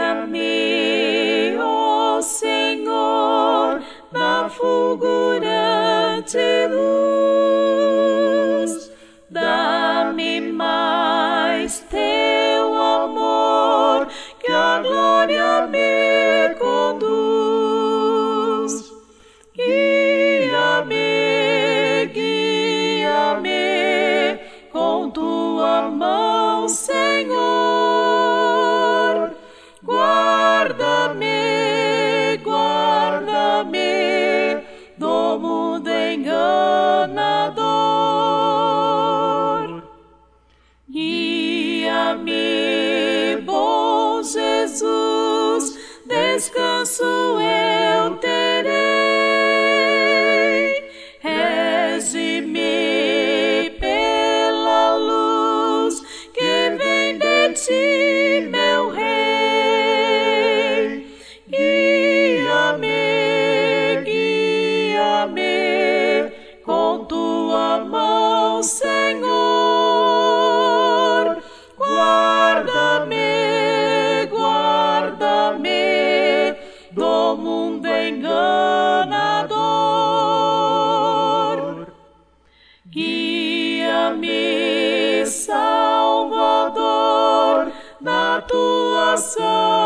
Guia-me, ó Senhor, na fulgurante luz. Dá-me mais teu amor, que a glória me conduz. Guia-me, guia-me com tua mão, Senhor. Guarda-me, guarda-me do mundo enganador. Guia-me, bom Jesus, descanso eu terei. Rege-me pela luz que vem de ti, meu Rei. Guia-me, guia-me com tua mão, Senhor. Guarda-me, guarda-me do mundo enganador. Guia-me, Salvador, na tua